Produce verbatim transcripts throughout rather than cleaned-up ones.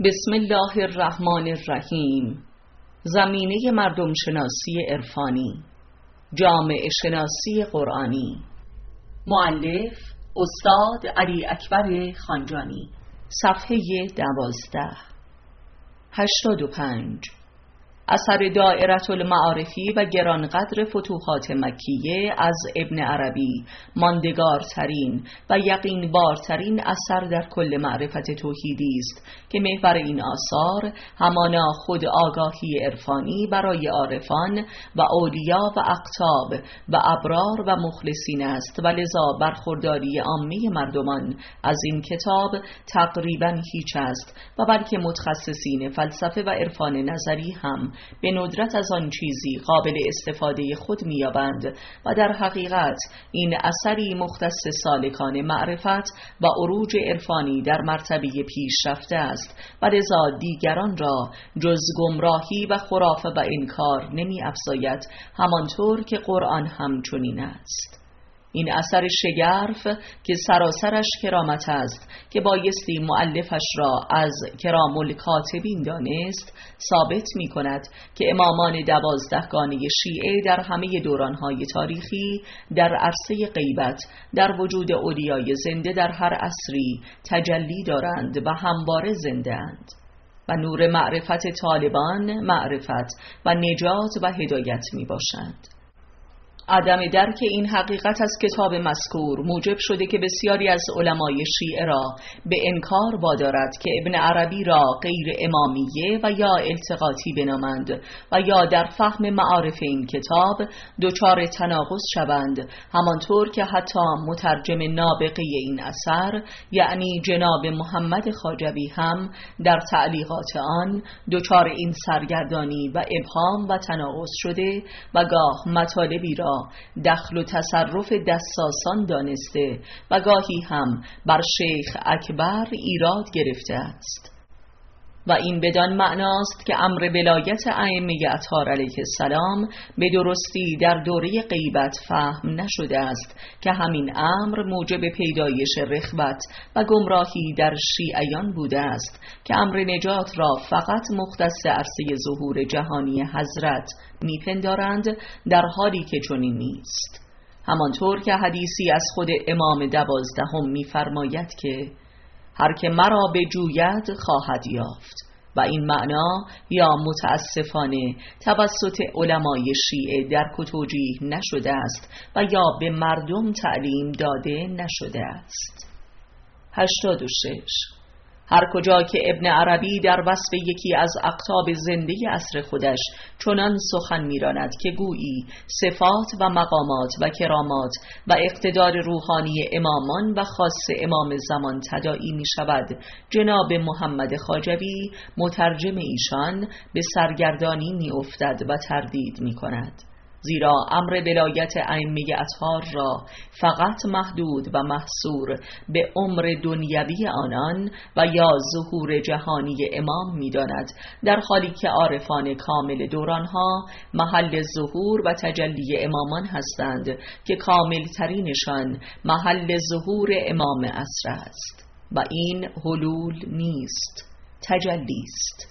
بسم الله الرحمن الرحیم. زمینه مردم شناسی عرفانی، جامعه شناسی قرآنی. مؤلف استاد علی اکبر خانجانی. صفحه دوازده. هشتاد و پنج. اثر دائرة المعارفی و گرانقدر فتوحات مکیه از ابن عربی ماندگارترین و یقینبارترین اثر در کل معرفت توحیدی است که محور این آثار همانا خود آگاهی عرفانی برای عارفان و اولیا و اقطاب و ابرار و مخلصین است و لذا برخورداری عامه مردمان از این کتاب تقریبا هیچ است و بلکه متخصصین فلسفه و عرفان نظری هم به ندرت از آن چیزی قابل استفاده خود می‌یابند و در حقیقت این اثری مختص سالکان معرفت و عروج عرفانی در مرتبه پیشرفته است و لذا دیگران را جز گمراهی و خرافه و انکار نمی افزاید، همانطور که قرآن هم چنین است. این اثر شگرف که سراسرش کرامت است که بایستی مؤلفش را از کرام الکاتبین دانست، ثابت می کند که امامان دوازدهگانه شیعه در همه دورانهای تاریخی در عرصه غیبت در وجود اولیای زنده در هر عصری تجلی دارند و همواره زنده اند و نور معرفت طالبان معرفت و نجات و هدایت می باشند. عدم درک این حقیقت از کتاب مذکور موجب شده که بسیاری از علمای شیعه را به انکار وادارد که ابن عربی را غیر امامیه و یا التقاطی بنامند و یا در فهم معارف این کتاب دچار تناقض شوند، همانطور که حتی مترجم نابغه این اثر یعنی جناب محمد خواجوی هم در تعلیقات آن دچار این سرگردانی و ابهام و تناقض شده و گاه مطالبی را دخل و تصرف دستاسان دانسته و گاهی هم بر شیخ اکبر ایراد گرفته است و این بدان معناست که امر ولایت ائمه اطهار علیه السلام به درستی در دوره غیبت فهم نشده است که همین امر موجب پیدایش رخوت و گمراهی در شیعیان بوده است که امر نجات را فقط مختص عرصه ظهور جهانی حضرت میپندارند، در حالی که چنین نیست. همانطور که حدیثی از خود امام دوازدهم میفرماید که هر که مرا بجوید خواهد یافت و این معنا یا متاسفانه توسط علمای شیعه درک و توجیه نشده است و یا به مردم تعلیم داده نشده است. هشتاد و شش. هر کجا که ابن عربی در وصف یکی از اقطاب زنده عصر خودش چنان سخن می‌راند که گویی صفات و مقامات و کرامات و اقتدار روحانی امامان و خاص امام زمان تداعی می شود، جناب محمد خواجوی مترجم ایشان به سرگردانی می افتد و تردید می کند، زیرا امر ولایت ائمه اطهار را فقط محدود و محصور به عمر دنیوی آنان و یا ظهور جهانی امام می داند، در حالی که عارفان کامل دورانها محل ظهور و تجلی امامان هستند که کامل ترینشان محل ظهور امام عصر است و این حلول نیست، تجلی است.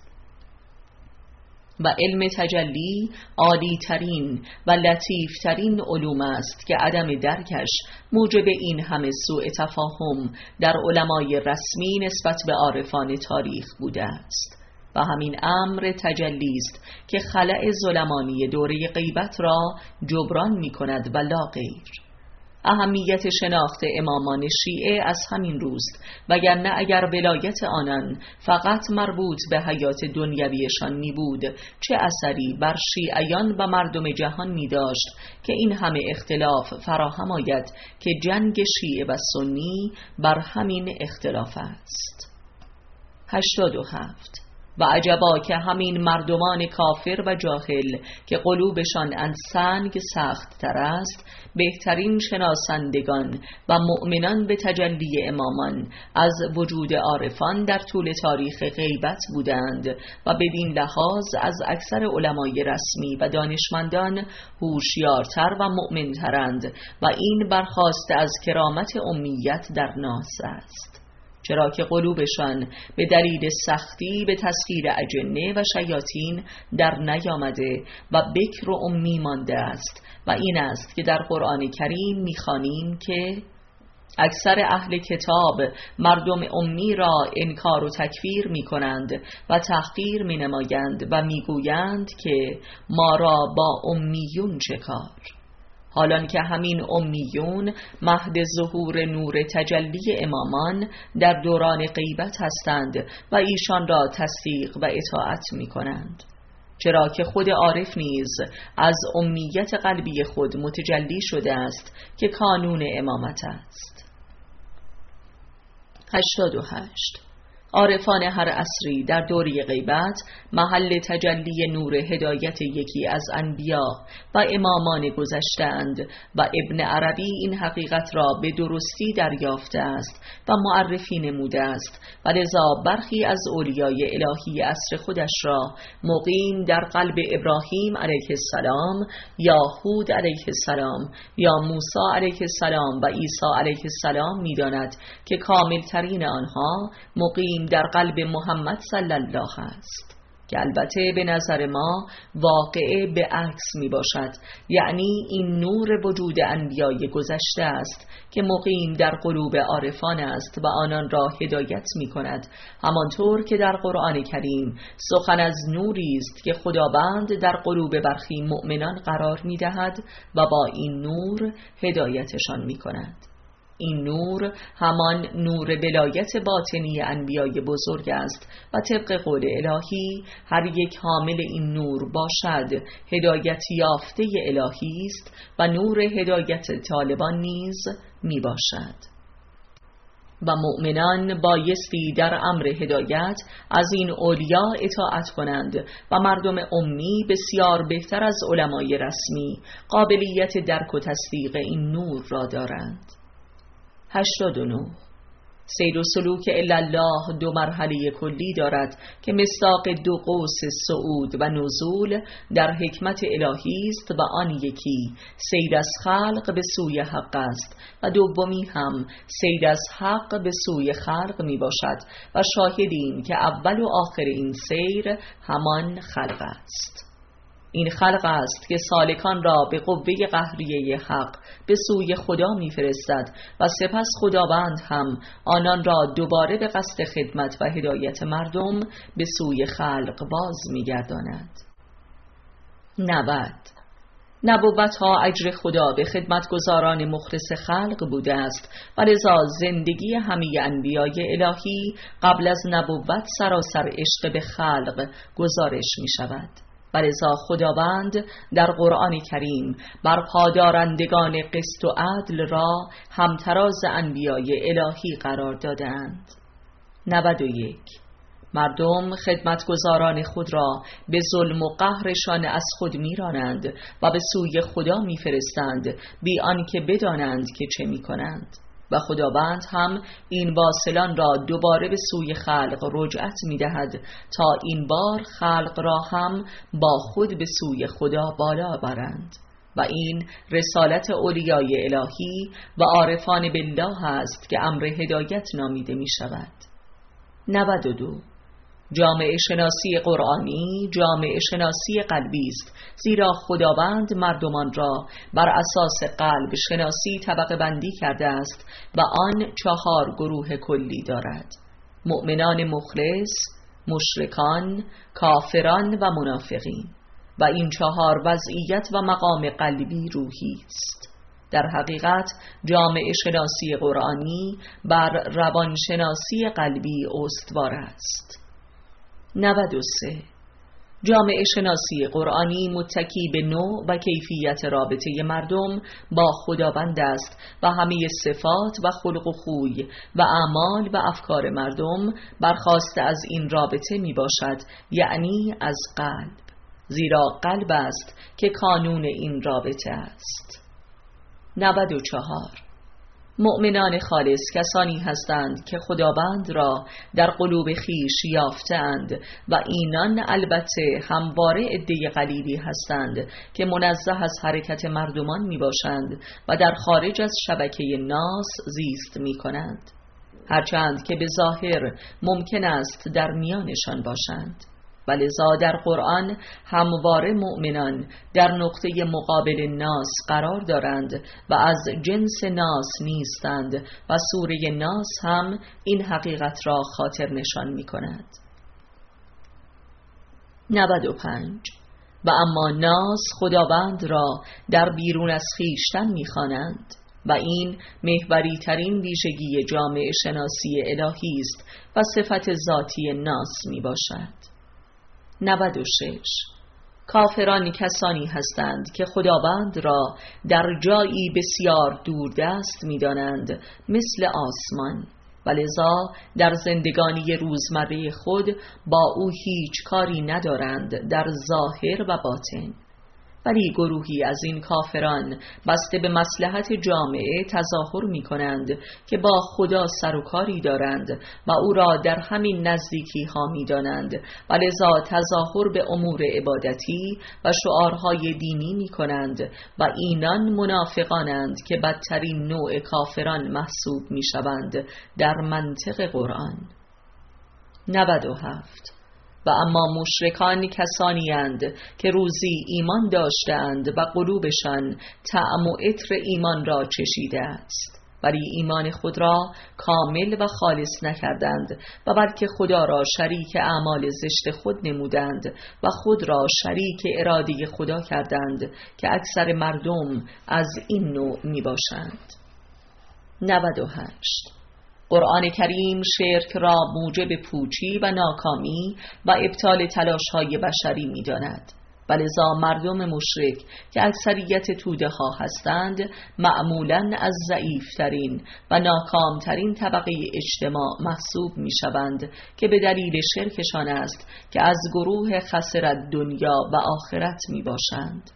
و علم تجلی عالی ترین و لطیف ترین علوم است که عدم درکش موجب این همه سوء تفاهم در علمای رسمی نسبت به عارفان تاریخ بوده است و همین امر تجلی است که خلأ ظلمانی دوره غیبت را جبران می کند و لا غیر. اهمیت شناخت امامان شیعه از همین روست، وگرنه اگر ولایت آنان فقط مربوط به حیات دنیویشان می بود، چه اثری بر شیعیان و مردم جهان می داشت که این همه اختلاف فراهم آید که جنگ شیعه و سنی بر همین اختلاف است. هشتاد و هفت. و عجبا که همین مردمان کافر و جاهل که قلوبشان از سنگ سخت تر است، بهترین شناسندگان و مؤمنان به تجلی امامان از وجود عارفان در طول تاریخ غیبت بودند و بدین لحاظ از اکثر علمای رسمی و دانشمندان هوشیارتر و مؤمنترند و این برخاسته از کرامت امیت در ناس است. چرا که قلوبشان به دلیل سختی به تسخیر اجنه و شیاطین در نیامده و بکر و امی مانده است. و این است که در قرآن کریم می‌خوانیم که اکثر اهل کتاب مردم امی را انکار و تکفیر می کنند و تحقیر می نمایند و می گویند که ما را با امیون چه کار، حالان که همین امیون مهد ظهور نور تجلی امامان در دوران غیبت هستند و ایشان را تصدیق و اطاعت می کنند. چرا که خود عارف نیز از امیت قلبی خود متجلی شده است که کانون امامت است. هشتاد و هشت. عارفان هر عصری در دوره غیبت محل تجلی نور هدایت یکی از انبیا و امامان گذشته‌اند و ابن عربی این حقیقت را به درستی دریافته است و معرفی نموده است و لذا برخی از اولیای الهی عصر خودش را مقیم در قلب ابراهیم علیه السلام یا هود علیه السلام یا موسی علیه السلام و عیسی علیه السلام می‌داند که کاملترین آنها مقیم در قلب محمد صلی الله است، که البته به نظر ما واقعه به عکس می باشد. یعنی این نور وجود انبیای گذشته است که مقیم در قلوب عارفان است و آنان را هدایت می کند، همانطور که در قرآن کریم سخن از نوری است که خداوند در قلوب برخی مؤمنان قرار می دهد و با این نور هدایتشان می کند. این نور همان نور ولایت باطنی انبیای بزرگ است و طبق قول الهی هر یک حامل این نور باشد هدایت یافته الهی است و نور هدایت طالبان نیز می باشد. و مؤمنان بایستی در امر هدایت از این اولیا اطاعت کنند و مردم امی بسیار بهتر از علمای رسمی قابلیت درک و تصدیق این نور را دارند. هشتاد و نه. سیر و سلوک الله دو مرحله کلی دارد که مصداق دو قوس صعود و نزول در حکمت الهی است و آن یکی سیر از خلق به سوی حق است و دومی هم سیر از حق به سوی خلق می باشد و شاهدیم که اول و آخر این سیر همان خلق است. این خلق است که سالکان را به قوه قهریه حق به سوی خدا می‌فرستد و سپس خداوند هم آنان را دوباره به قصد خدمت و هدایت مردم به سوی خلق باز می‌گرداند. نود. نبوت ها اجر خدا به خدمتگزاران مخلص خلق بوده است و لذا زندگی همه انبیای الهی قبل از نبوت سراسر عشق به خلق گزارش می شود. و لذا خداوند در قرآن کریم بر پادارندگان قسط و عدل را همتراز انبیای الهی قرار دادند. نود و یک. مردم خدمتگزاران خود را به ظلم و قهرشان از خود میرانند و به سوی خدا میفرستند بی آنکه بدانند که چه میکنند و خداوند هم این واصلان را دوباره به سوی خلق رجعت می‌دهد تا این بار خلق را هم با خود به سوی خدا بالا برند و این رسالت اولیای الهی و عارفان بالله است که امر هدایت نامیده می شود. نود و دو. جامعه شناسی قرآنی جامعه شناسی قلبی است، زیرا خداوند مردمان را بر اساس قلب شناسی طبقه بندی کرده است و آن چهار گروه کلی دارد: مؤمنان مخلص، مشرکان، کافران و منافقین. و این چهار وضعیت و مقام قلبی روحی است. در حقیقت جامعه شناسی قرآنی بر روان شناسی قلبی استوار است. نود و سه. جامعه شناسی قرآنی متکی به نوع و کیفیت رابطه مردم با خداوند است و همه صفات و خلق و خوی و اعمال و افکار مردم برخاسته از این رابطه می باشد، یعنی از قلب، زیرا قلب است که کانون این رابطه است. نود و چهار. مؤمنان خالص کسانی هستند که خداوند را در قلوب خیش یافتند و اینان البته همواره عده قلیلی هستند که منزه از حرکت مردمان می باشند و در خارج از شبکه ناس زیست می کنند. هرچند که به ظاهر ممکن است در میانشان باشند. ولذا در قرآن همواره مؤمنان در نقطه مقابل ناس قرار دارند و از جنس ناس نیستند و سوره ناس هم این حقیقت را خاطر نشان می کند. نود و پنج. و اما ناس خداوند را در بیرون از خویشتن می خوانند و این محوری ترین ویژگی جامعه شناسی الهی است و صفت ذاتی ناس می باشد. نود و شش. کافران کسانی هستند که خداوند را در جایی بسیار دوردست می دانند مثل آسمان، ولذا در زندگانی روزمره خود با او هیچ کاری ندارند در ظاهر و باطن. ولی گروهی از این کافران بسته به مصلحت جامعه تظاهر می کنند که با خدا سر و کاری دارند و او را در همین نزدیکی ها می دانند و لذا تظاهر به امور عبادتی و شعارهای دینی می کنند و اینان منافقانند که بدترین نوع کافران محسوب می شوند در منطق قرآن. نود و هفت. و اما مشرکان کسانی اند که روزی ایمان داشتند و قلوبشان طعم و عطر ایمان را چشیده است، ولی ایمان خود را کامل و خالص نکردند و بلکه خدا را شریک اعمال زشت خود نمودند و خود را شریک اراده خدا کردند که اکثر مردم از این نوع می باشند. نود و هشت. قرآن کریم شرک را موجب پوچی و ناکامی و ابطال تلاش‌های بشری می‌داند. ولذا مردم مشرک که اکثریت توده ها هستند معمولاً از ضعیف‌ترین و ناکامترین طبقه اجتماع محسوب می‌شوند که به دلیل شرکشان است که از گروه خسرت دنیا و آخرت می‌باشند.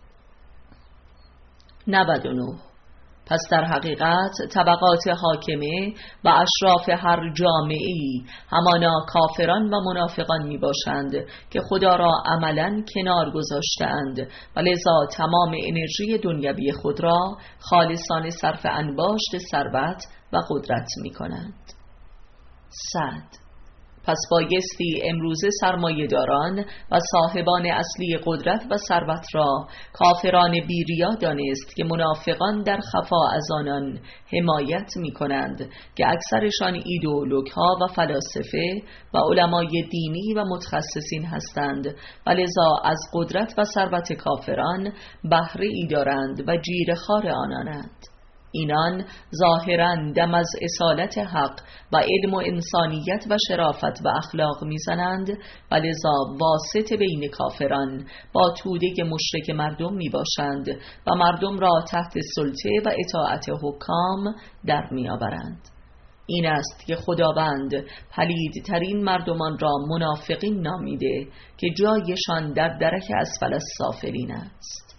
نود و نه. پس در حقیقت طبقات حاکمه و اشراف هر جامعه‌ای همانا کافران و منافقان می باشند که خدا را عملاً کنار گذاشتند و لذا تمام انرژی دنیوی خود را خالصانه صرف انباشت ثروت و قدرت می کنند. صد. پس بایستی امروزه سرمایه‌داران و صاحبان اصلی قدرت و ثروت را کافران بی‌ریا دانست که منافقان در خفا از آنان حمایت می کنند که اکثرشان ایدئولوگ‌ها و فلاسفه و علمای دینی و متخصصین هستند و لذا از قدرت و ثروت کافران بهره ای دارند و جیره‌خوار آنانند. اینان ظاهراً دم از اصالت حق و علم و انسانیت و شرافت و اخلاق میزنند و لذا واسط بین کافران با توده مشرک مردم می باشند و مردم را تحت سلطه و اطاعت حکام در می آورند. این است که خداوند پلیدترین مردمان را منافقین نامیده که جایشان در درک اسفل السافلین است.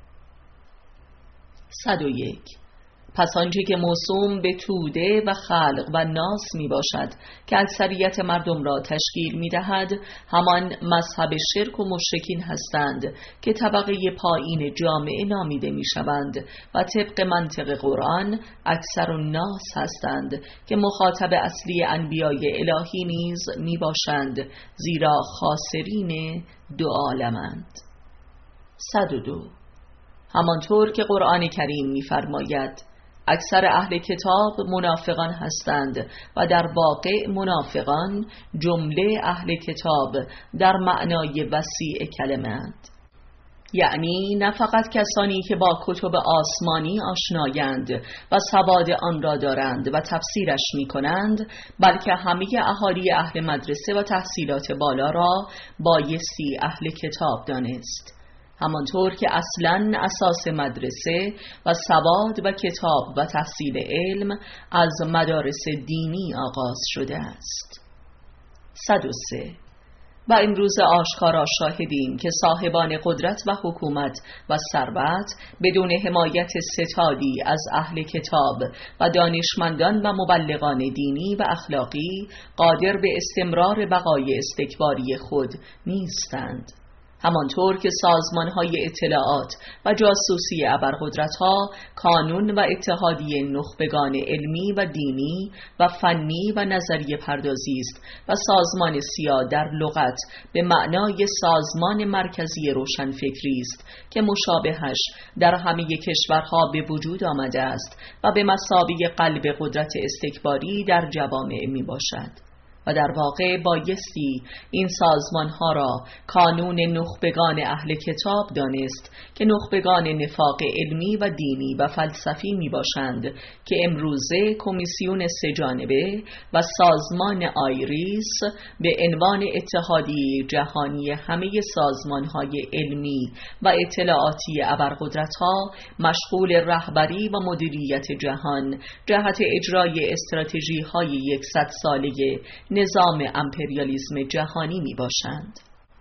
صد و یک. پس آنچه که موسوم به توده و خلق و ناس می باشد که اکثریت مردم را تشکیل می دهد همان مذهب شرک و مشرکین هستند که طبقه پایین جامعه نامیده می شوند و طبق منطق قرآن اکثر الناس هستند که مخاطب اصلی انبیای الهی نیز می باشند، زیرا خاسرین دو عالمند. صد و دو. همانطور که قرآن کریم می فرماید اکثر اهل کتاب منافقان هستند و در واقع منافقان جمله اهل کتاب در معنای وسیع کلمه اند، یعنی نه فقط کسانی که با کتب آسمانی آشنایند و سواد آن را دارند و تفسیرش می کنند، بلکه همه اهالی اهل مدرسه و تحصیلات بالا را بایستی اهل کتاب دانست، همانطور که اصلاً اساس مدرسه و سواد و کتاب و تحصیل علم از مدارس دینی آغاز شده است. صد و سه. و امروز آشکارا شاهدیم که صاحبان قدرت و حکومت و ثروت بدون حمایت ستادی از اهل کتاب و دانشمندان و مبلغان دینی و اخلاقی قادر به استمرار بقای استکباری خود نیستند. همانطور که سازمان‌های اطلاعات و جاسوسی ابرقدرت‌ها کانون و اتحادیه نخبگان علمی و دینی و فنی و نظریه پردازی است و سازمان سیا در لغت به معنای سازمان مرکزی روشنفکری است که مشابهش در همه کشورها به وجود آمده است و به مثابه قلب قدرت استکباری در جوامع می باشد. و در واقع بایستی این سازمانها را کانون نخبگان اهل کتاب دانست که نخبگان نفاق علمی و دینی و فلسفی می باشند که امروزه کمیسیون سه‌جانبه و سازمان آیریس به عنوان اتحادیه جهانی همه سازمانهای علمی و اطلاعاتی ابرقدرت‌ها مشغول رهبری و مدیریت جهان جهت اجرای استراتژی‌های یکصد ساله نظام امپریالیسم جهانی می باشند.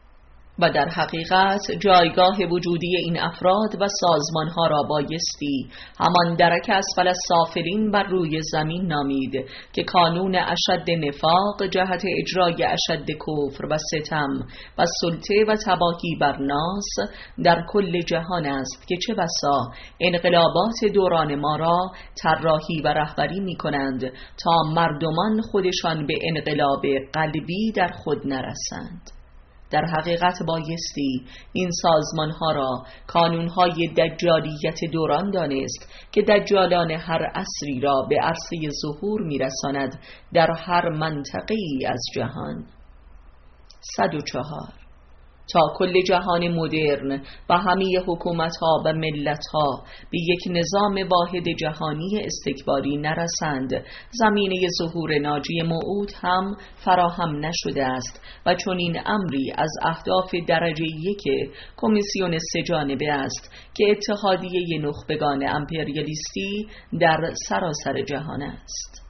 و در حقیقت جایگاه وجودی این افراد و سازمانها را بایستی همان درک اسفل السافلین بر روی زمین نامید که کانون اشد نفاق جهت اجرای اشد کفر و ستم و سلطه و تباهی بر ناس در کل جهان است که چه بسا انقلابات دوران ما را طراحی و رهبری می کنند تا مردمان خودشان به انقلاب قلبی در خود نرسند. در حقیقت بایستی این سازمانها را کانونهای دجالیت دوران دانست که دجالان هر عصری را به عرصه ظهور میرساند در هر منطقه‌ای از جهان. صد و چهار تا کل جهان مدرن و همه حکومت‌ها و ملت‌ها به یک نظام واحد جهانی استکباری نرسند، زمینه ظهور ناجی موعود هم فراهم نشده است و چون این امری از اهداف درجه یک کمیسیون سه‌جانبه است که اتحادیه نخبگان امپریالیستی در سراسر جهان است.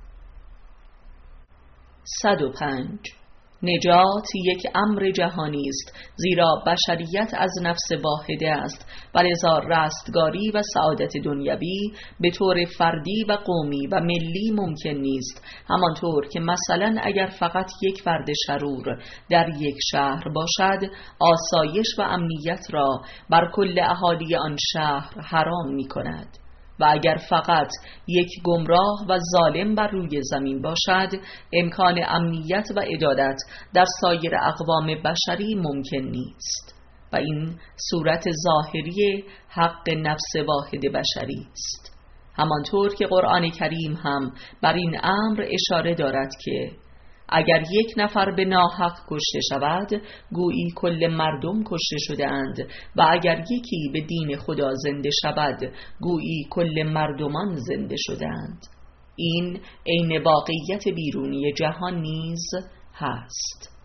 صد و پنج نجات یک امر جهانی است، زیرا بشریت از نفس واحده است و لذا رستگاری و سعادت دنیوی به طور فردی و قومی و ملی ممکن نیست، همانطور که مثلا اگر فقط یک فرد شرور در یک شهر باشد آسایش و امنیت را بر کل اهالی آن شهر حرام می کند و اگر فقط یک گمراه و ظالم بر روی زمین باشد امکان امنیت و عدالت در سایر اقوام بشری ممکن نیست و این صورت ظاهری حق نفس واحد بشری است. همانطور که قرآن کریم هم بر این امر اشاره دارد که اگر یک نفر به ناحق کشته شود گویی کل مردم کشته شده اند و اگر یکی به دین خدا زنده شود گویی کل مردمان زنده شده اند. این عین واقعیت بیرونی جهان نیز هست.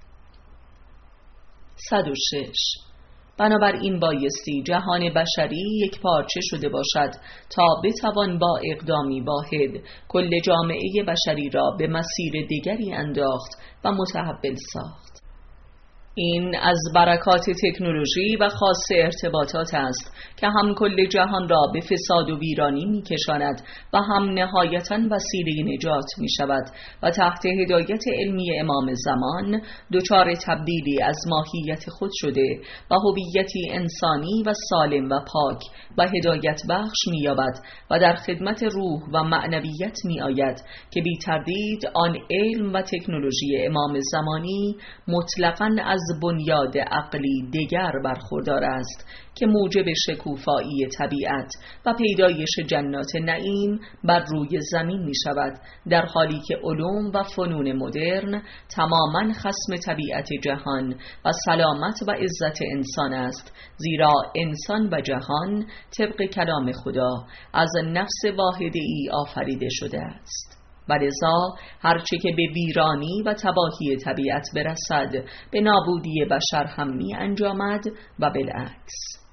صد و شش بنابراین بایستی جهان بشری یک پارچه شده باشد تا بتوان با اقدامی واحد کل جامعه بشری را به مسیر دیگری انداخت و متحول ساخت. این از برکات تکنولوژی و خاص ارتباطات است که هم کل جهان را به فساد و ویرانی می کشاند و هم نهایتاً وسیله نجات می شود و تحت هدایت علمی امام زمان دچار تبدیلی از ماهیت خود شده و هویتی انسانی و سالم و پاک و هدایت بخش می یابد و در خدمت روح و معنویت می آید که بی تردید آن علم و تکنولوژی امام زمانی مطلقاً از بنیاد عقلی دیگر برخوردار است که موجب شکوفایی طبیعت و پیدایش جنات نعیم بر روی زمین می شود، در حالی که علوم و فنون مدرن تماماً خصم طبیعت جهان و سلامت و عزت انسان است، زیرا انسان و جهان طبق کلام خدا از نفس واحده ای آفریده شده است. ولذا هرچه که به ویرانی و تباهی طبیعت برسد به نابودی بشر هم می انجامد و بالعکس.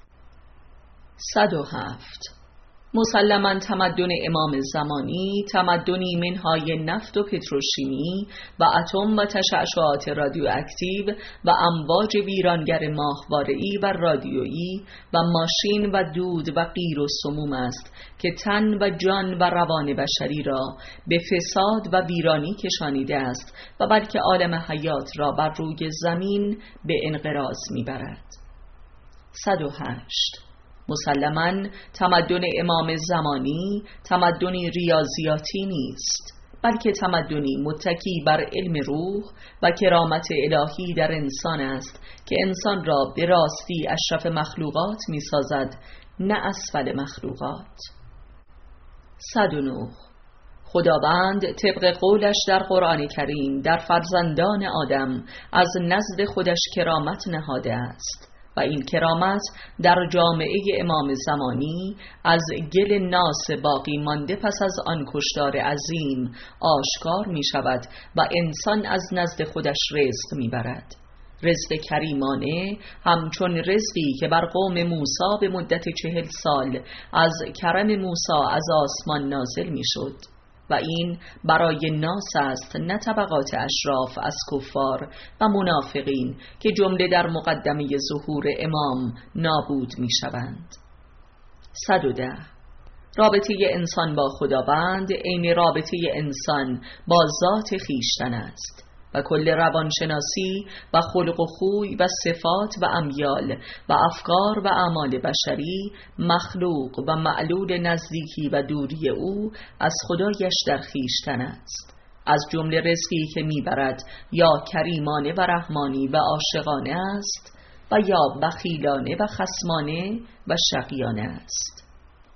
صد و هفت مسلماً تمدن امام زمانی تمدنی منهای نفت و پتروشیمی و اتم و تشعشعات رادیواکتیو و امواج ویرانگر ماهواره‌ای و رادیویی و ماشین و دود و قیر و سموم است که تن و جان و روان بشری را به فساد و ویرانی کشانیده است و بلکه عالم حیات را بر روی زمین به انقراض میبرد. صد و هشت. مسلماً تمدن امام زمانی تمدنی ریاضیاتی نیست، بلکه تمدنی متکی بر علم روح و کرامت الهی در انسان است که انسان را به راستی اشرف مخلوقات می سازد، نه اسفل مخلوقات. صد و نه. خداوند طبق قولش در قرآن کریم در فرزندان آدم از نزد خودش کرامت نهاده است و این کرامت در جامعه امام زمانی از گل ناس باقی مانده پس از آن کشتار عظیم آشکار می شود و انسان از نزد خودش رزق می برد. رزق کریمانه همچون رزقی که بر قوم موسی به مدت چهل سال از کرم موسی از آسمان نازل می شد و این برای ناس است، نه طبقات اشراف از کفار و منافقین که جمله در مقدمه ظهور امام نابود می شوند. صد و ده. رابطه انسان با خداوند عین رابطه انسان با ذات خویشتن است و کل روانشناسی و خلق و خوی و صفات و امیال و افکار و اعمال بشری مخلوق و معلول نزدیکی و دوری او از خدایش در خویشتن است، از جمله رزقی که میبرد یا کریمانه و رحمانی و عاشقانه است و یا بخیلانه و خصمانه و شقیانه است.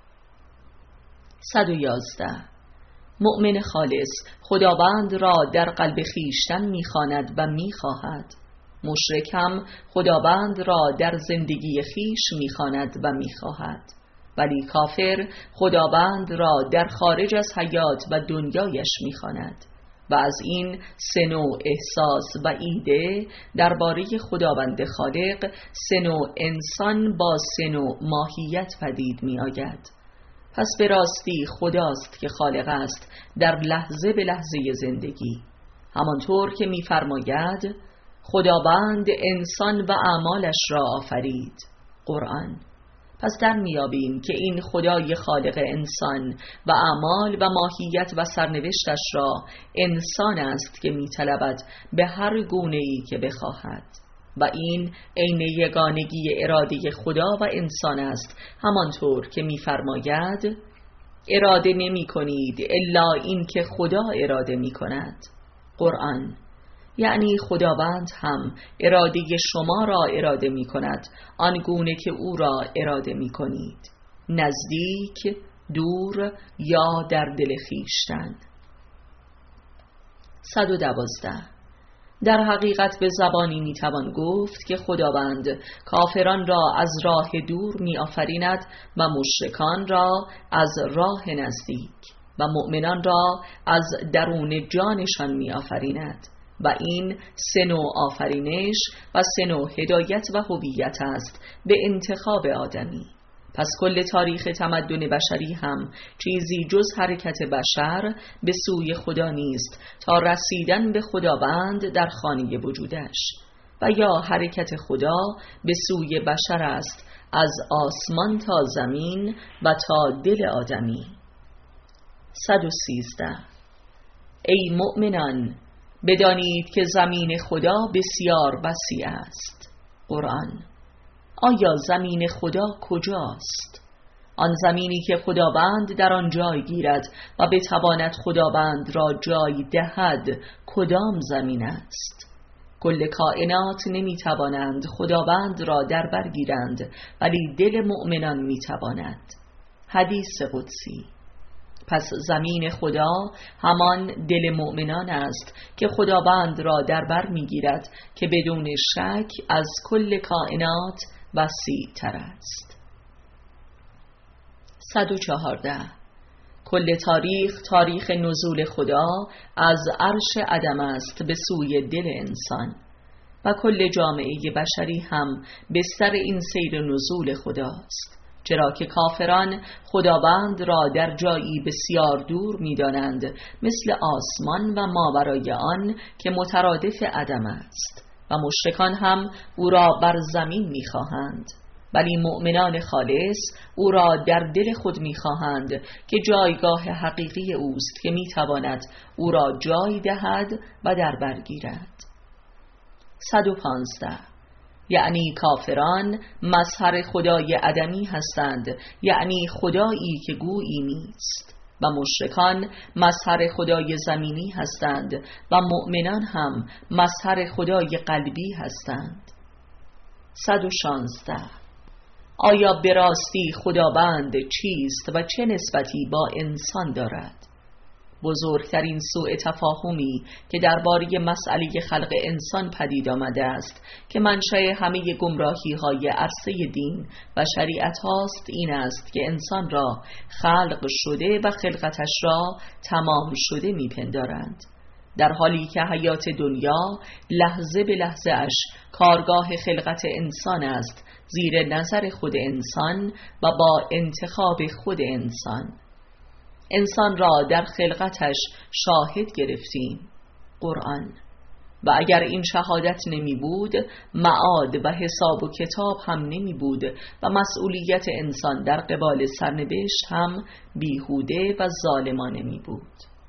صد و یازده. مؤمن خالص خداوند را در قلب خویشتن می‌خواند و می‌خواهد. مشرک هم خداوند را در زندگی خویش می‌خواند و می‌خواهد، ولی کافر خداوند را در خارج از حیات و دنیایش می‌خواند و از این سه نوع احساس و ایده درباره خداوند خالق سه نوع انسان با سه نوع ماهیت پدید می‌آید. پس به راستی خداست که خالق است در لحظه به لحظه زندگی، همانطور که می‌فرماید خداوند انسان و اعمالش را آفرید. قرآن. پس در میابیم که این خدای خالق انسان و اعمال و ماهیت و سرنوشتش را انسان است که میطلبد به هر گونه‌ای که بخواهد و این عین یگانگی اراده خدا و انسان است، همانطور که می‌فرماید اراده نمی کنید الا این که خدا اراده می کند. قرآن. یعنی خداوند هم اراده شما را اراده می کند آنگونه که او را اراده می کنید، نزدیک، دور یا در دل خویشتن. صد و دوازده. در حقیقت به زبانی میتوان گفت که خداوند کافران را از راه دور می آفریند و مشرکان را از راه نزدیک و مؤمنان را از درون جانشان می آفریند و این سه نوع آفرینش و سه نوع هدایت و هویت است به انتخاب آدمی. پس کل تاریخ تمدن بشری هم چیزی جز حرکت بشر به سوی خدا نیست تا رسیدن به خداوند در خانه وجودش، و یا حرکت خدا به سوی بشر است از آسمان تا زمین و تا دل آدمی. صد و سیزده. ای مؤمنان بدانید که زمین خدا بسیار وسیع است. قرآن. آیا زمین خدا کجاست؟ آن زمینی که خداوند در آن جای گیرد و بتواند خداوند را جای دهد کدام زمین است؟ کل کائنات نمیتوانند خداوند را در بر گیرند، ولی دل مؤمنان میتواند. حدیث قدسی. پس زمین خدا همان دل مؤمنان است که خداوند را در بر میگیرد که بدون شک از کل کائنات وسیع تر است. صد و چهارده. کل تاریخ تاریخ نزول خدا از عرش عدم است به سوی دل انسان و کل جامعه بشری هم بستر این سیر نزول خداست، چرا که کافران خداوند را در جایی بسیار دور می‌دانند مثل آسمان و ماورای آن که مترادف عدم است، و مشرکان هم او را بر زمین می‌خواهند، ولی مؤمنان خالص او را در دل خود می‌خواهند که جایگاه حقیقی اوست که می‌تواند او را جای دهد و در بر گیرد. صد و پانزده. یعنی کافران مظهر خدای عدمی هستند، یعنی خدایی که گویی نیست، و مشرکان مظهر خدای زمینی هستند و مؤمنان هم مظهر خدای قلبی هستند. صد و شانزده. آیا به راستی خداوند چیست و چه نسبتی با انسان دارد؟ بزرگترین سوء تفاهمی که درباره مسئله خلق انسان پدید آمده است که منشأ همه گمراهی های عرصه دین و شریعت هاست این است که انسان را خلق شده و خلقتش را تمام شده میپندارند، در حالی که حیات دنیا لحظه به لحظه اش کارگاه خلقت انسان است، زیر نظر خود انسان و با انتخاب خود انسان. انسان را در خلقتش شاهد گرفتیم، قرآن، و اگر این شهادت نمی بود معاد و حساب و کتاب هم نمی بود و مسئولیت انسان در قبال سرنوشت هم بیهوده و ظالمانه می بود.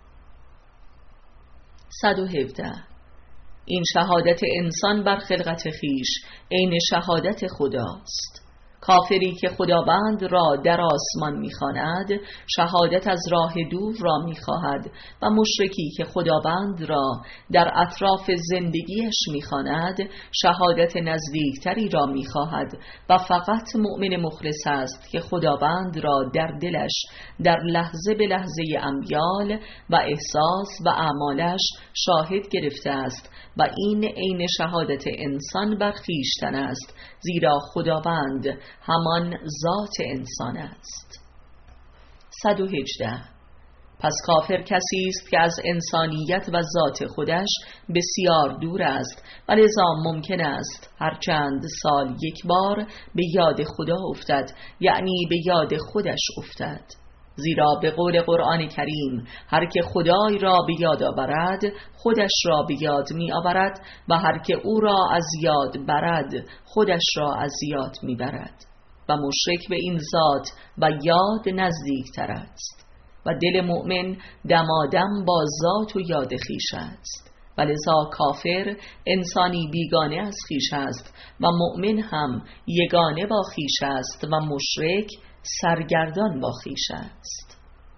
صد و هفده. این شهادت انسان بر خلقت خیش عین شهادت خداست. کافری که خداوند را در آسمان می‌خواند شهادت از راه دور را می‌خواهد و مشرکی که خداوند را در اطراف زندگیش می‌خواند شهادت نزدیکتری را می‌خواهد و فقط مؤمن مخلص است که خداوند را در دلش در لحظه به لحظه امیال و احساس و اعمالش شاهد گرفته است و این عین شهادت انسان بر خویشتن است، زیرا خداوند همان ذات انسان است. صد و هجده. پس کافر کسی است که از انسانیت و ذات خودش بسیار دور است و لذا ممکن است هر چند سال یک بار به یاد خدا افتد، یعنی به یاد خودش افتد، زیرا به قول قرآن کریم هر که خدای را به یاد آورد خودش را به یاد می آورد و هر که او را از یاد برد خودش را از یاد می برد و مشرک به این ذات و یاد نزدیک تر است و دل مؤمن دمادم با ذات و یاد خیش است و لذا کافر انسانی بیگانه از خیش است و مؤمن هم یگانه با خیش است و مشرک سرگردان با خیش است.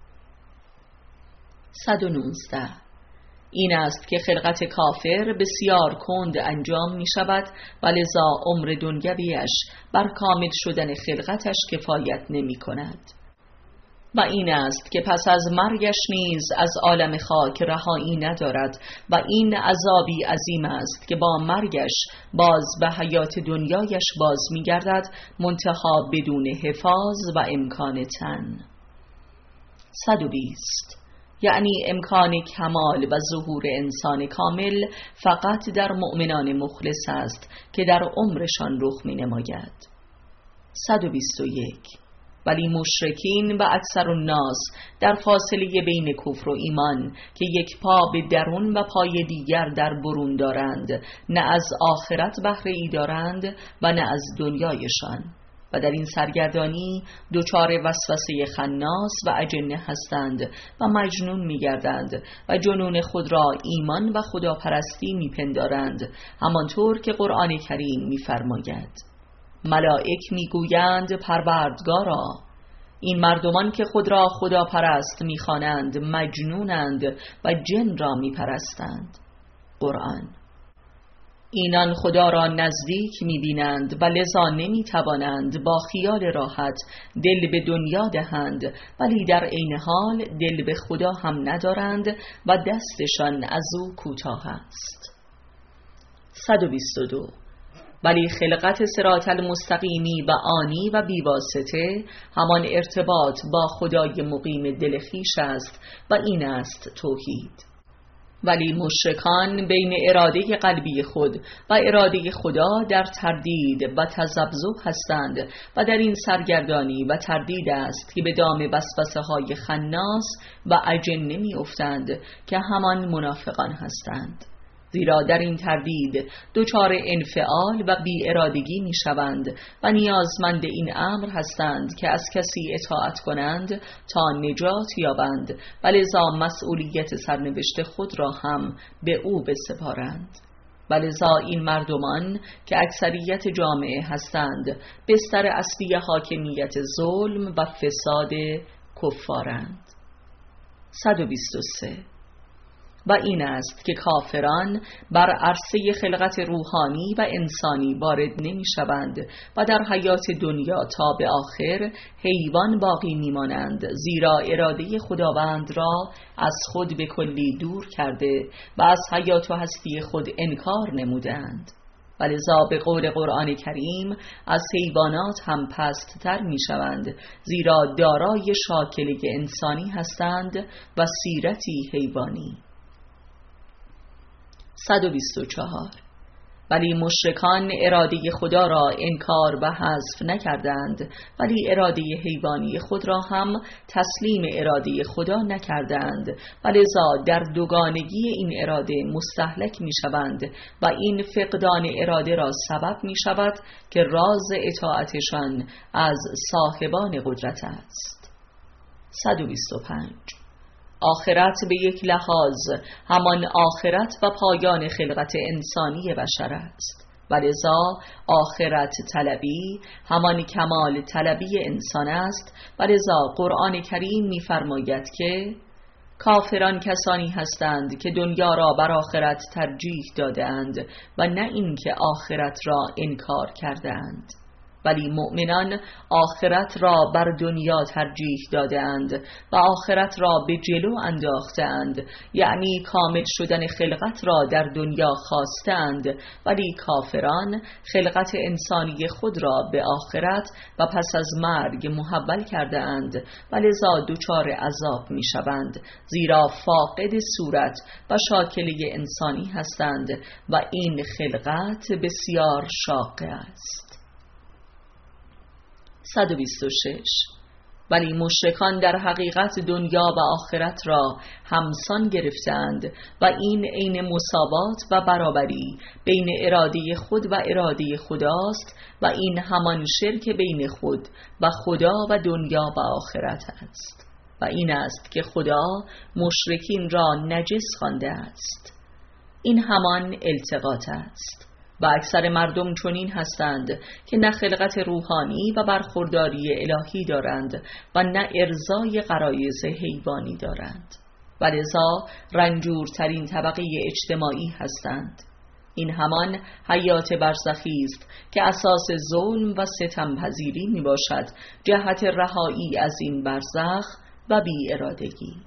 صد و نوزده. این است که خلقت کافر بسیار کند انجام می شود و لذا عمر دنیویش بر کامل شدن خلقتش کفایت نمی کند و این است که پس از مرگش نیز از عالم خاک رهایی ندارد و این عذابی عظیم است که با مرگش باز به حیات دنیایش باز می گردد، منتها بدون حفاظ و امکان تن. صد و بیست. یعنی امکان کمال و ظهور انسان کامل فقط در مؤمنان مخلص است که در عمرشان رخ می نماید. صد و بیست و یک. ولی مشرکین و اکثر الناس در فاصله بین کفر و ایمان که یک پا به درون و پای دیگر در برون دارند، نه از آخرت بهره ای دارند و نه از دنیایشان، و در این سرگردانی دچار وسوسه خناس و اجنه هستند و مجنون می‌گردند و جنون خود را ایمان و خداپرستی می‌پندارند، همانطور که قرآن کریم می‌فرماید: ملائک میگویند پروردگارا، این مردمان که خود را خدا پرست میخوانند مجنونند و جن را میپرستند. قرآن. اینان خدا را نزدیک میبینند و لذا نمیتوانند با خیال راحت دل به دنیا دهند، ولی در عین حال دل به خدا هم ندارند و دستشان از او کوتاه است. صد و بیست و دو. ولی خلقت صراط المستقیمی و آنی و بیواسطه همان ارتباط با خدای مقیم دل خویش است و این است توحید. ولی مشرکان بین اراده قلبی خود و اراده خدا در تردید و تذبذب هستند و در این سرگردانی و تردید است که به دام وسوسه های خناس و اجنه می افتند که همان منافقان هستند، زیرا در این تردید دچار انفعال و بی ارادگی می شوند و نیازمند این امر هستند که از کسی اطاعت کنند تا نجات یابند و لذا مسئولیت سرنوشت خود را هم به او بسپارند. ولذا این مردمان که اکثریت جامعه هستند بستر اصلی حاکمیت ظلم و فساد کفارند. صد و بیست و سه. و این است که کافران بر عرصه خلقت روحانی و انسانی وارد نمی شوند و در حیات دنیا تا به آخر حیوان باقی می مانند، زیرا اراده خداوند را از خود به کلی دور کرده و از حیات و هستی خود انکار نمودند. ولذا به قول قرآن کریم از حیوانات هم پست تر می شوند، زیرا دارای شاکله انسانی هستند و سیرتی حیوانی. صد و بیست و چهار. ولی مشرکان اراده خدا را انکار و حذف نکردند، ولی اراده حیوانی خود را هم تسلیم اراده خدا نکردند، ولذا در دوگانگی این اراده مستهلک می شوند و این فقدان اراده را سبب می شود که راز اطاعتشان از صاحبان قدرت است. صد و بیست و پنج. آخرت به یک لحاظ همان آخرت و پایان خلقت انسانی بشر است، ولذا آخرت طلبی همان کمال طلبی انسان است. ولذا قرآن کریم می‌فرماید که کافران کسانی هستند که دنیا را بر آخرت ترجیح دادند و نه اینکه آخرت را انکار کردند. ولی مؤمنان آخرت را بر دنیا ترجیح دادند و آخرت را به جلو انداختند، یعنی کامل شدن خلقت را در دنیا خواستند، ولی کافران خلقت انسانی خود را به آخرت و پس از مرگ محول کردند و لذا دچار عذاب می شوند، زیرا فاقد صورت و شاکله انسانی هستند و این خلقت بسیار شاقه است. صد و بیست و شش. ولی مشرکان در حقیقت دنیا و آخرت را همسان گرفتند و این عین مساوات و برابری بین اراده خود و اراده خداست و این همان شرک بین خود و خدا و دنیا و آخرت است. و این است که خدا مشرکین را نجس خوانده است. این همان التقاط است. و اکثر مردم چنین هستند که نه خلقت روحانی و برخورداری الهی دارند و نه ارضای غرایز حیوانی دارند، ولذا رنجورترین طبقه اجتماعی هستند. این همان حیات برزخی است که اساس ظلم و ستمپذیری می باشد جهت رهایی از این برزخ و بی ارادگی.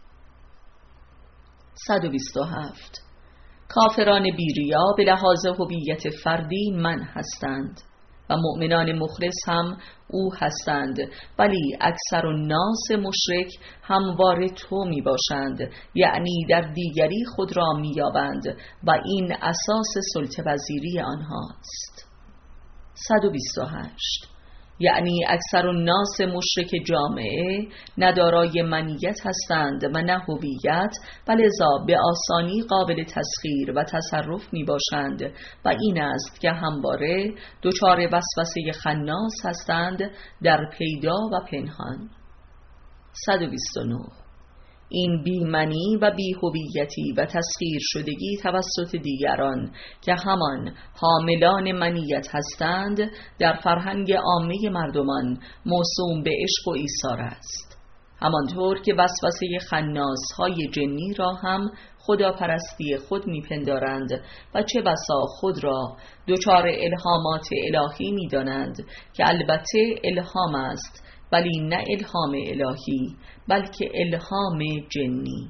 صد و بیست و هفت. کافران بیریا به لحاظ هویت فردی من هستند و مؤمنان مخلص هم او هستند، ولی اکثر الناس مشرک همواره تو می باشند، یعنی در دیگری خود را می یابند و این اساس سلطه پذیری آنهاست. صد و بیست و هشت. یعنی اکثر الناس مشرک جامعه ندارای منیت هستند و نه هویت، ولذا به آسانی قابل تسخیر و تصرف می باشند و این است که همواره دچار وسوسه خناس هستند در پیدا و پنهان. صد و بیست و نه. این بی‌منی و بی‌هویتی و تسخیر شدگی توسط دیگران که همان حاملان منیت هستند در فرهنگ عامه مردمان موسوم به عشق و ایثار است، همانطور که وسوسه خناس‌های جنی را هم خداپرستی خود میپندارند و چه بسا خود را دچار الهامات الهی میدانند که البته الهام است، ولی نه الهام الهی بلکه الهام جنی.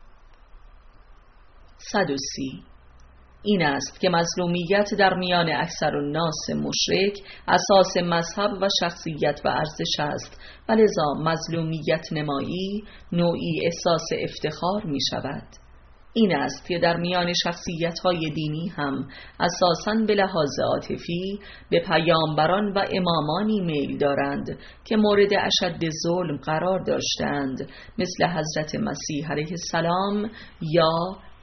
صد و سی. این است که مظلومیت در میان اکثر الناس مشرک اساس مذهب و شخصیت و ارزش است، ولذا مظلومیت نمایی نوعی احساس افتخار می شود. این است که در میان شخصیت‌های دینی هم اساساً به لحاظ عاطفی به پیامبران و امامانی میل دارند که مورد اشد ظلم قرار داشتند، مثل حضرت مسیح علیه السلام یا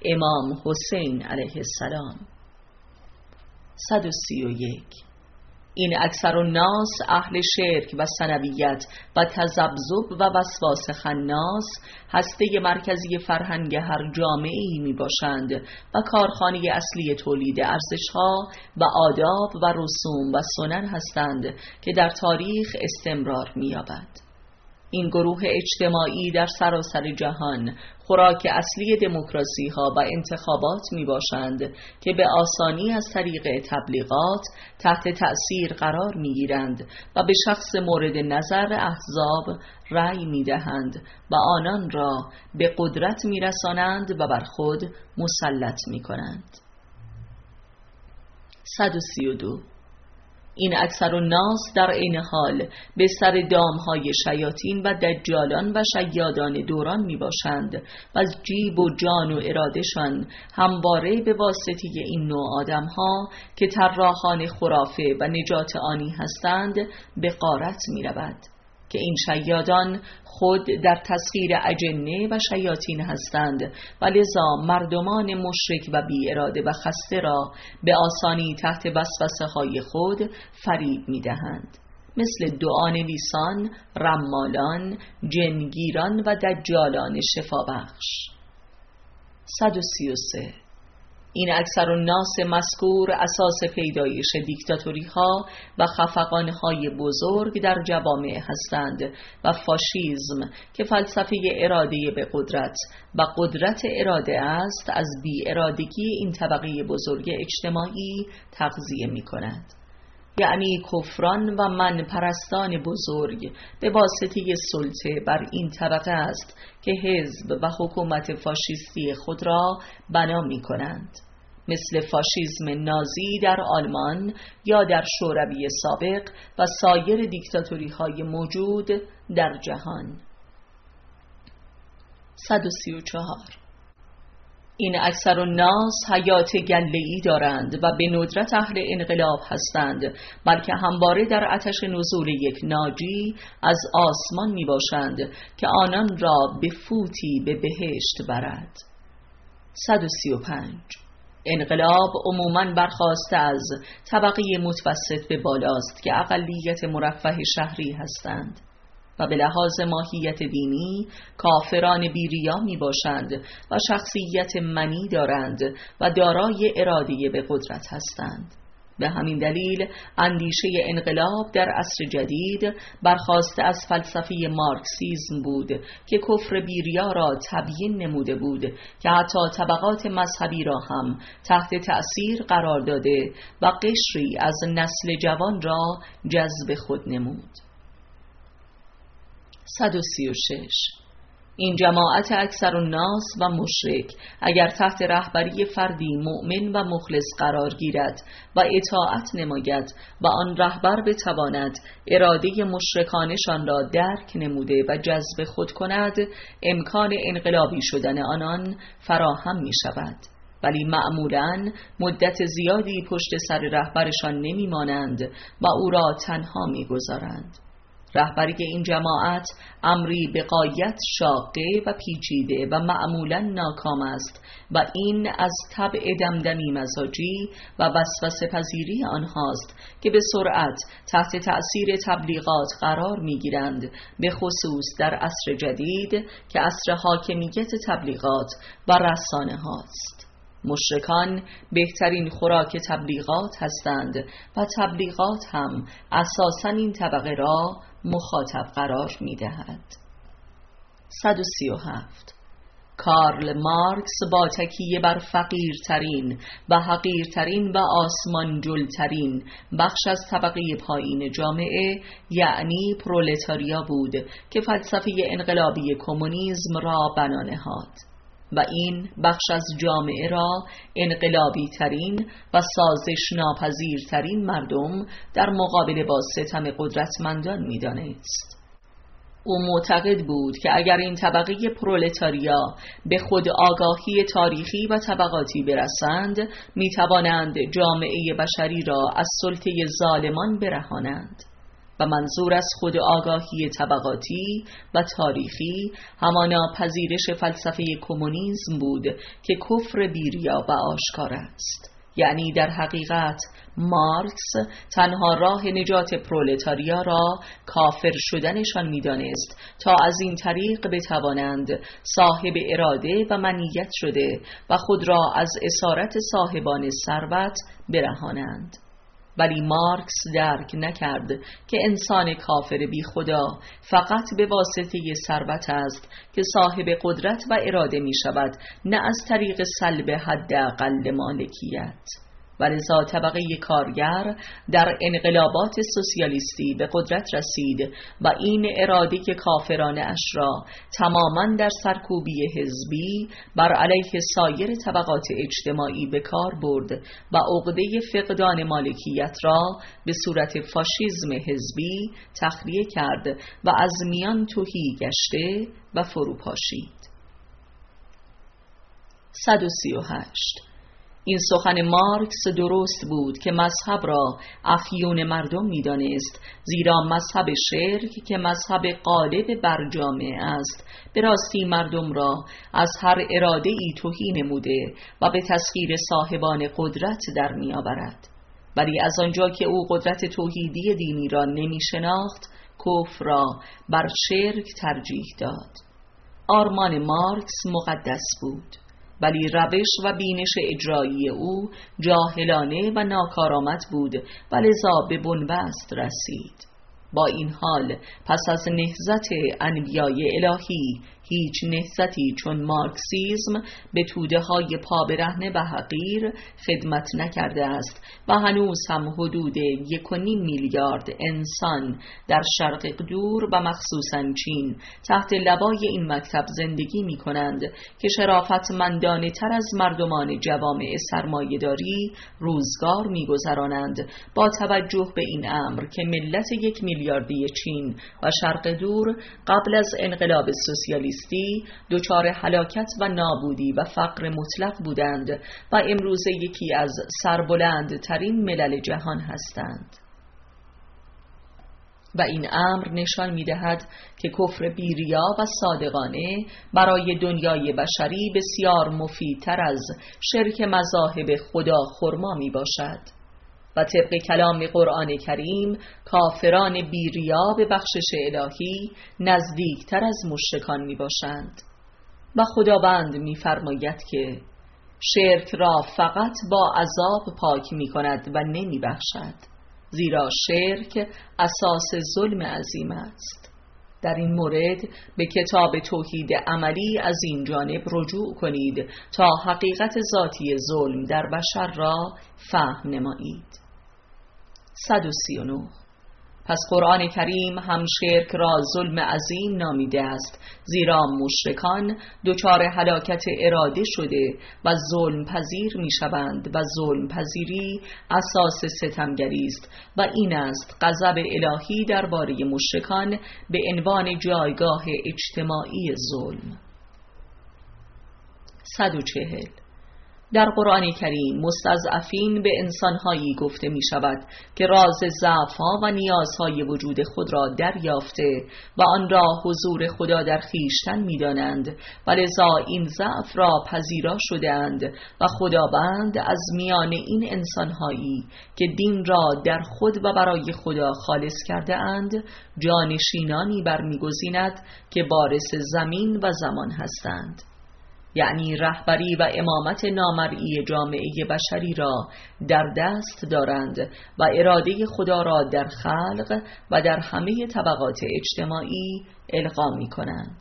امام حسین علیه السلام. صد و سی و یک. این اکثر الناس اهل شرک و ثنویت و تذبذب و وسواس خناس هسته مرکزی فرهنگ هر جامعه‌ای می باشند و کارخانه اصلی تولید ارزش‌ها و آداب و رسوم و سنن هستند که در تاریخ استمرار می یابد. این گروه اجتماعی در سراسر جهان خوراک اصلی دموکراسی ها و انتخابات می باشند که به آسانی از طریق تبلیغات تحت تأثیر قرار می گیرند و به شخص مورد نظر احزاب رأی می دهند و آنان را به قدرت می رسانند و بر خود مسلط می کنند. صد و سی و دو. این اکثر الناس در این حال به سر دامهای شیاطین و دجالان و شیادان دوران می باشند و از جیب و جان و ارادشان همواره به واسطه این نوع آدمها که طراحان خرافه و نجات آنی هستند به غارت می رود که این شیادان خود در تسخیر اجنه و شیاطین هستند و لذا مردمان مشرک و بی اراده و خسته را به آسانی تحت وسوسه های خود فریب می دهند، مثل دعانویسان، رمالان، جنگیران و دجالان شفابخش. صد و سی و سه. این اکثر الناس مذکور اساس پیدایش دیکتاتوری ها و خفقان های بزرگ در جوامع هستند و فاشیسم که فلسفه اراده به قدرت و قدرت اراده است از بی ارادگی این طبقه بزرگ اجتماعی تغذیه می کند. یعنی کفران و من پرستان بزرگ به واسطه سلطه بر این طبقه است که حزب و حکومت فاشیستی خود را بنا می کنند، مثل فاشیسم نازی در آلمان یا در شوروی سابق و سایر دیکتاتوری های موجود در جهان. صد و سی و چهار. این اکثر الناس حیات گله‌ای دارند و به ندرت اهل انقلاب هستند، بلکه همواره در آتش نزول یک ناجی از آسمان می باشند که آنان را به فوتی به بهشت برد. صد و سی و پنج. انقلاب عموماً برخاسته از طبقه متوسط به بالاست که اقلیت مرفه شهری هستند و به لحاظ ماهیت دینی کافران بیریا می باشند و شخصیت منی دارند و دارای اراده به قدرت هستند. به همین دلیل اندیشه انقلاب در عصر جدید برخاسته از فلسفه مارکسیسم بود که کفر بیریا را تبیین نموده بود که حتی طبقات مذهبی را هم تحت تأثیر قرار داده و قشری از نسل جوان را جذب خود نمود. صد و سی و شش. این جماعت اکثر الناس و مشرک اگر تحت رهبری فردی مؤمن و مخلص قرار گیرد و اطاعت نماید و آن رهبر بتواند اراده مشرکانشان را درک نموده و جذب خود کند، امکان انقلابی شدن آنان فراهم می شود، ولی معمولاً مدت زیادی پشت سر رهبرشان نمی مانند و او را تنها می گذارند. رهبری این جماعت امری به غایت شاقه و پیچیده و معمولاً ناکام است و این از طبع دمدمی مزاجی و وسوسه پذیری آنهاست که به سرعت تحت تأثیر تبلیغات قرار می‌گیرند، به خصوص در عصر جدید که عصر حاکمیت تبلیغات و رسانه هاست. مشرکان بهترین خوراک تبلیغات هستند و تبلیغات هم اساساً این طبقه را مخاطب قرار می دهد. صد و سی و هفت. کارل مارکس با تکیه بر فقیرترین و حقیرترین و آسمانجلترین بخش از طبقه پایین جامعه یعنی پرولتاریا بود که فلسفه انقلابی کمونیسم را بنا نهاد و این بخش از جامعه را انقلابی ترین و سازش ناپذیر ترین مردم در مقابله با ستم قدرتمندان می دانست. او معتقد بود که اگر این طبقه پرولتاریا به خود آگاهی تاریخی و طبقاتی برسند، می توانند جامعه بشری را از سلطه ظالمان برهانند و منظور از خود آگاهی طبقاتی و تاریخی همانا پذیرش فلسفه کمونیسم بود که کفر بیریا و آشکار است، یعنی در حقیقت مارکس تنها راه نجات پرولتاریا را کافر شدنشان می‌دانست تا از این طریق بتوانند صاحب اراده و منیت شده و خود را از اسارت صاحبان ثروت برهانند. ولی مارکس درک نکرد که انسان کافر بی خدا فقط به واسطه ثروت است که صاحب قدرت و اراده می شود، نه از طریق سلب حداقل مالکیت. و لذا طبقه کارگر در انقلابات سوسیالیستی به قدرت رسید و این اراده که کافرانه اش را تماماً در سرکوبی حزبی بر علیه سایر طبقات اجتماعی به کار برد و عقده فقدان مالکیت را به صورت فاشیسم حزبی تخلیه کرد و از میان تهی گشته و فروپاشید. صد و سی و هشت. این سخن مارکس درست بود که مذهب را افیون مردم می‌دانست، زیرا مذهب شرک که مذهب غالب بر جامعه است به راستی مردم را از هر اراده‌ای تهی نموده و به تسخیر صاحبان قدرت در می‌آورد. ولی از آنجا که او قدرت توحیدی دینی را نمی‌شناخت، کفر را بر شرک ترجیح داد. آرمان مارکس مقدس بود، ولی روش و بینش اجرایی او جاهلانه و ناکارآمد بود و لذا به بنبست رسید. با این حال پس از نهضت انبیای الهی هیچ نهضتی چون مارکسیسم به توده های پا برهنه و حقیر خدمت نکرده است و هنوز هم حدود یک و نیم میلیارد انسان در شرق دور و مخصوصاً چین تحت لوای این مکتب زندگی می کنند که شرافتمندانه تر از مردمان جوامع سرمایه‌داری روزگار می گذرانند، با توجه به این امر که ملت یک میلیاردی چین و شرق دور قبل از انقلاب سوسیالیستی دچار هلاکت و نابودی و فقر مطلق بودند و امروز یکی از سربلندترین ملل جهان هستند. و این امر نشان می‌دهد که کفر بیریا و صادقانه برای دنیای بشری بسیار مفیدتر از شرک مذاهب خدا خرما میباشد. و طبق کلام قرآن کریم کافران بیریا به بخشش الهی نزدیکتر از مشرکان می باشند. و خداوند می فرماید که شرک را فقط با عذاب پاک می کند و نمی بخشد، زیرا شرک اساس ظلم عظیم است. در این مورد به کتاب توحید عملی از این جانب رجوع کنید تا حقیقت ذاتی ظلم در بشر را فهم نمایید. صد و سی و نه. پس قرآن کریم هم شرک را ظلم عظیم نامیده است، زیرا مشرکان دچار هلاکت اراده شده و ظلم پذیر می شوند و ظلم پذیری اساس ستمگری است و این است غضب الهی درباره مشرکان به عنوان جایگاه اجتماعی ظلم. صد و چهل. در قرآن کریم مستضعفین به انسانهایی گفته می شود که راز ضعف‌ها و نیازهای وجود خود را دریافته و آن را حضور خدا در خویشتن می دانند و لذا این ضعف را پذیرا شده‌اند و خداوند از میان این انسانهایی که دین را در خود و برای خدا خالص کرده اند جانشینانی برمی‌گزیند که وارث زمین و زمان هستند، یعنی رهبری و امامت نامرئی جامعه بشری را در دست دارند و اراده خدا را در خلق و در همه طبقات اجتماعی القا می کنند.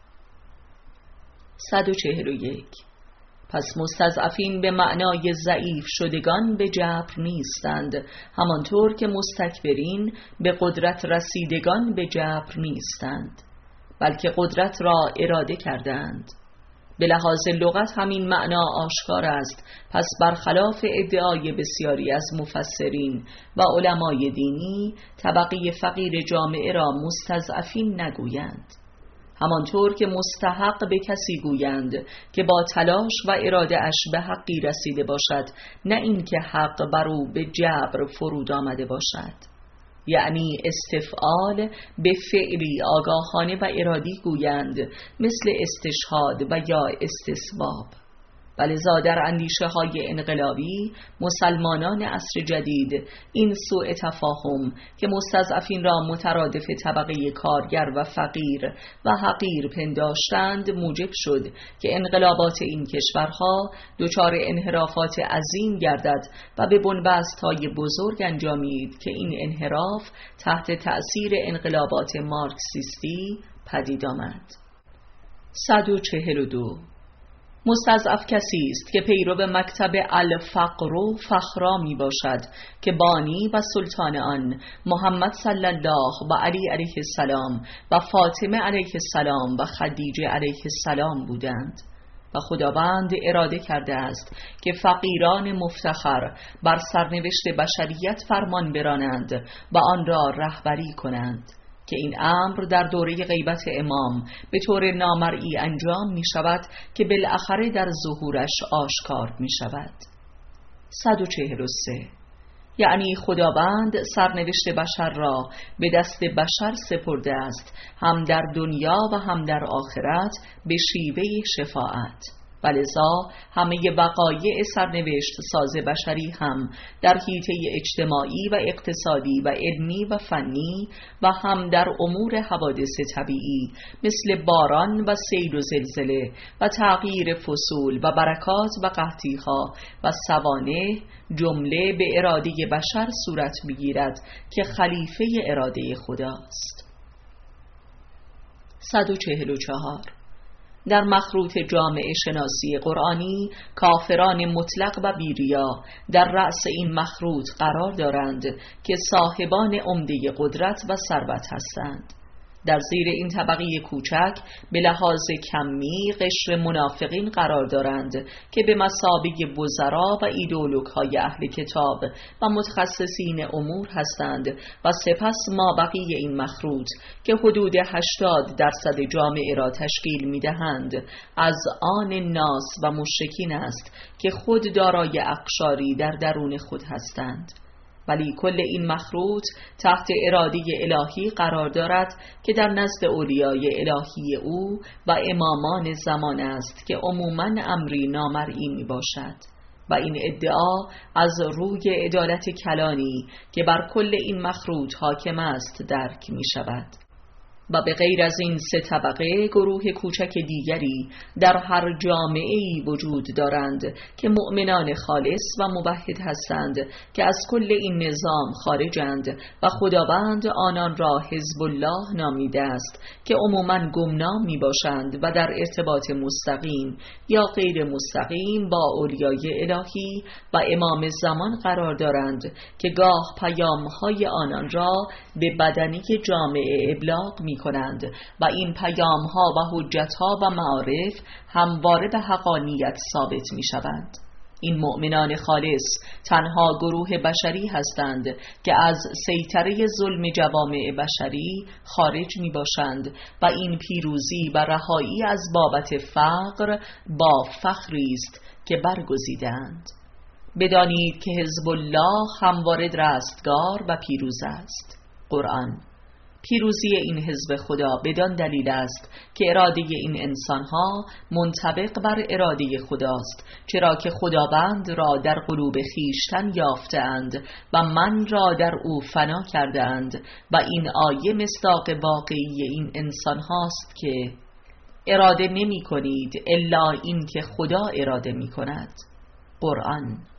صد و چهل و یک. پس مستضعفین به معنای ضعیف شدگان به جبر نیستند، همانطور که مستکبرین به قدرت رسیدگان به جبر نیستند، بلکه قدرت را اراده کردند. به لحاظ لغت همین معنا آشکار است. پس برخلاف ادعای بسیاری از مفسرین و علمای دینی، طبقه فقیر جامعه را مستضعفین نگویند، همانطور که مستحق به کسی گویند که با تلاش و اراده اش به حقی رسیده باشد، نه اینکه حق بر او به جبر فرود آمده باشد. یعنی استفعال به فعلی آگاهانه و ارادی گویند، مثل استشهاد و یا استصواب. و لذا در اندیشه های انقلابی مسلمانان عصر جدید این سوء تفاهم که مستضعفین را مترادف طبقه کارگر و فقیر و حقیر پنداشتند موجب شد که انقلابات این کشورها دچار انحرافات عظیم گردد و به بنبست‌های بزرگ انجامید که این انحراف تحت تأثیر انقلابات مارکسیستی پدید آمد. صد و چهل و دو. مستضعف کسی است که پیرو مکتب الفقر و فخرا می باشد که بانی و سلطان آن محمد صلی الله و علی علیه السلام و فاطمه علیه السلام و خدیجه علیه السلام بودند و خداوند اراده کرده است که فقیران مفتخر بر سرنوشت بشریت فرمان برانند و آن را رهبری کنند که این امر در دوره غیبت امام به طور نامرئی انجام می شود که بالاخره در ظهورش آشکار می شود. صد و چهل و سه. یعنی خداوند سرنوشت بشر را به دست بشر سپرده است، هم در دنیا و هم در آخرت به شیوه شفاعت، و لذا همه وقایع سرنوشت ساز بشری هم در حیطه اجتماعی و اقتصادی و علمی و فنی و هم در امور حوادث طبیعی مثل باران و سیل و زلزله و تغییر فصول و برکات و قحطی‌ها و سوانح جمله به اراده بشر صورت می‌گیرد که خلیفه اراده خداست. صد و چهل و چهار. در مخروط جامعه شناسی قرآنی کافران مطلق و بیریا در رأس این مخروط قرار دارند که صاحبان عمده قدرت و ثروت هستند. در زیر این طبقه کوچک به لحاظ کمی قشر منافقین قرار دارند که به مثابه وزرا و ایدئولوگ‌های اهل کتاب و متخصصین امور هستند و سپس مابقی این مخروط که حدود هشتاد درصد جامعه را تشکیل می‌دهند از آن ناس و مشرکین است که خود دارای اقشاری در درون خود هستند. ولی کل این مخروط تحت اراده الهی قرار دارد که در نزد اولیای الهی او و امامان زمان است که عموماً امری نامرئی می باشد و این ادعا از روی عدالت کلانی که بر کل این مخروط حاکم است درک می شود. و به غیر از این سه طبقه گروه کوچک دیگری در هر جامعه‌ای وجود دارند که مؤمنان خالص و موحد هستند که از کل این نظام خارجند و خداوند آنان را حزب الله نامیده است که عموماً گمنام می باشند و در ارتباط مستقیم یا غیر مستقیم با اولیای الهی و امام زمان قرار دارند که گاه پیام‌های آنان را به بدنی جامعه ابلاغ می کنند و این پیام ها و حجت ها و معارف همواره به حقانیت ثابت می شوند. این مؤمنان خالص تنها گروه بشری هستند که از سیطره ظلم جوامع بشری خارج می باشند و این پیروزی و رهایی از بابت فقر با فخری است که برگزیدند. بدانید که حزب الله همواره رستگار و پیروز است. قرآن. پیروزی این حزب خدا بدان دلیل است که اراده این انسانها منطبق بر اراده خداست، چرا که خداوند را در قلوب خیشتن یافتند و من را در او فنا کردند و این آیه مصداق واقعی این انسانهاست که اراده نمی کنید الا این که خدا اراده می کند. قرآن.